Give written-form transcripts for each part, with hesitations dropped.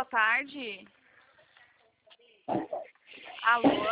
boa tarde. Alô?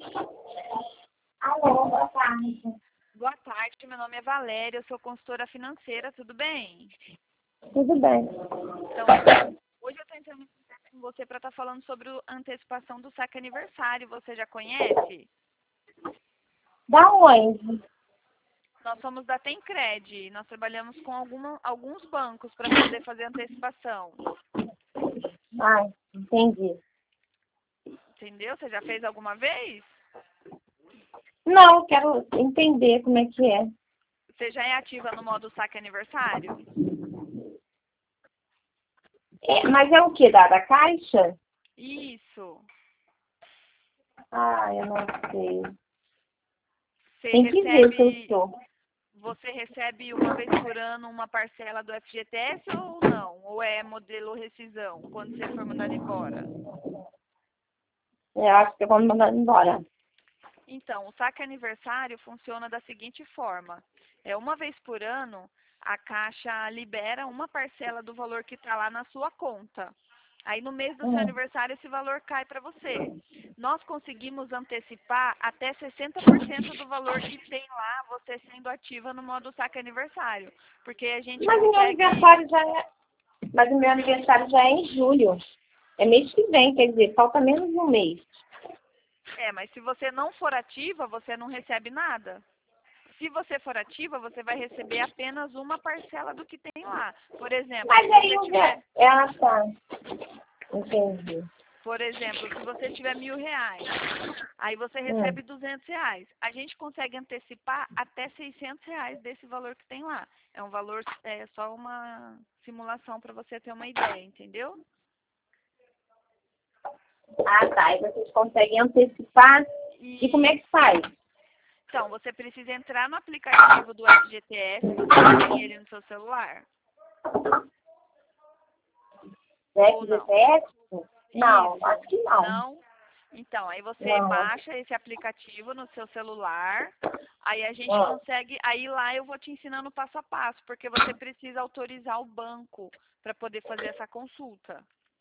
Alô, boa tarde. Boa tarde, meu nome é Valéria, eu sou consultora financeira, tudo bem? Tudo bem. Então, hoje eu estou entrando em contato com você para estar falando sobre a antecipação do saque aniversário, você já conhece? Da onde? Nós somos da Tencred, nós trabalhamos com alguns bancos para poder fazer antecipação. Ai, entendi. Entendeu? Você já fez alguma vez? Não, quero entender como é que é. Você já é ativa no modo saque aniversário? Mas é o que? Da Caixa? Isso. Ah, eu não sei. Você Tem que ver se eu recebe, estou. você recebe uma vez por ano uma parcela do FGTS ou não? Ou é modelo rescisão, quando você for mandado embora? Eu acho que eu vou me mandar embora. Então, o saque aniversário funciona da seguinte forma. Uma vez por ano, a Caixa libera uma parcela do valor que está lá na sua conta. Aí, no mês do seu aniversário, esse valor cai para você. Nós conseguimos antecipar até 60% do valor que tem lá, você sendo ativa no modo saque aniversário. Porque a gente Mas o meu consegue... aniversário já é. Mas o meu aniversário já é em julho. É mês que vem, quer dizer, falta menos de um mês. Mas se você não for ativa, você não recebe nada. Se você for ativa, você vai receber apenas uma parcela do que tem lá. Por exemplo, Mas se aí você eu tiver... ela tá. Entendi. Por exemplo, se você tiver R$1.000, aí você recebe R$200. A gente consegue antecipar até R$600 desse valor que tem lá. É um valor, é só uma simulação para você ter uma ideia, entendeu? Ah, tá. E vocês conseguem antecipar? E como é que faz? Então, você precisa entrar no aplicativo do FGTS, você já tem ele no seu celular? Ou não? FGTS? Não, Isso. acho que não. Não? Então, aí você Não. baixa esse aplicativo no seu celular, aí a gente consegue, aí lá eu vou te ensinando passo a passo, porque você precisa autorizar o banco para poder fazer essa consulta.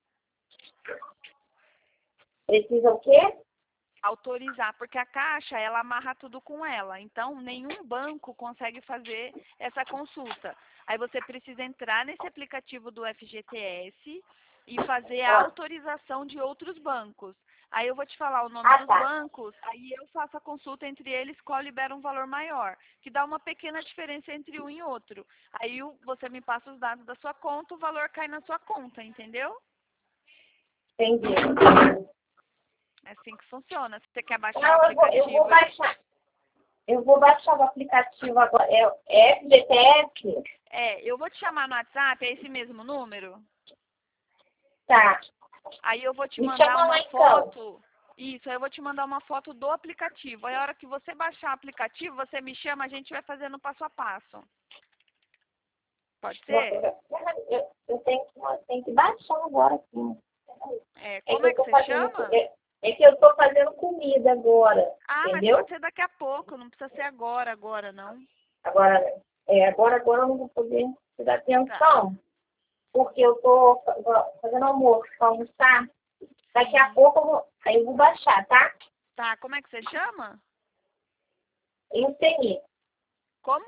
Precisa o quê? Autorizar, porque a Caixa, ela amarra tudo com ela, então nenhum banco consegue fazer essa consulta. Aí você precisa entrar nesse aplicativo do FGTS e fazer a autorização de outros bancos. Aí eu vou te falar o nome dos bancos, aí eu faço a consulta entre eles, qual libera um valor maior, que dá uma pequena diferença entre um e outro. Aí você me passa os dados da sua conta, o valor cai na sua conta, entendeu? Entendi. É assim que funciona. Se você quer baixar Não, o aplicativo... eu vou baixar. Eu vou baixar o aplicativo agora. É FGTS? eu vou te chamar no WhatsApp, é esse mesmo número? Tá. Aí eu vou te Me mandar chama uma lá então. foto. Isso, aí eu vou te mandar uma foto do aplicativo. Aí a hora que você baixar o aplicativo, você me chama, a gente vai fazendo passo a passo. Pode ser? Eu tenho que baixar agora aqui. Como é que você chama? É que eu estou fazendo comida agora. Ah, Entendeu? mas pode ser daqui a pouco, não precisa ser agora não. Agora eu não vou poder te dar atenção. Tá. Porque eu estou fazendo almoço para almoçar. Daqui a pouco eu vou baixar, tá? Tá, como é que você chama? Luceni. Como?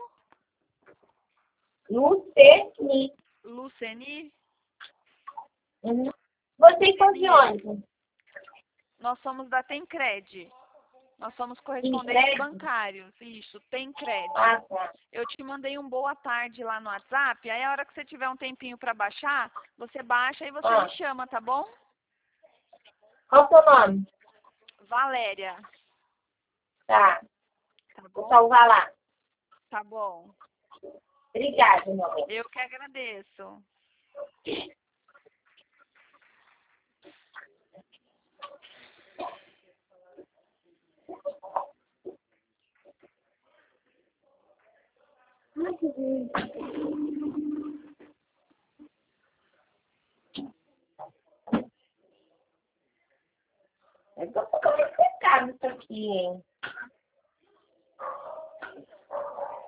Luceni. Luceni? Vocês são de onde? Nós somos da Tencred. Nós somos correspondentes bancários. Isso, Tencred. Ah, tá. Eu te mandei um boa tarde lá no WhatsApp. Aí a hora que você tiver um tempinho para baixar, você baixa e você me chama, tá bom? Qual o seu nome? Valéria. Tá. Tá Vou bom? salvar lá. Tá bom. Obrigada, meu amor. Eu que agradeço. Ai, que delícia. É complicado isso aqui, hein?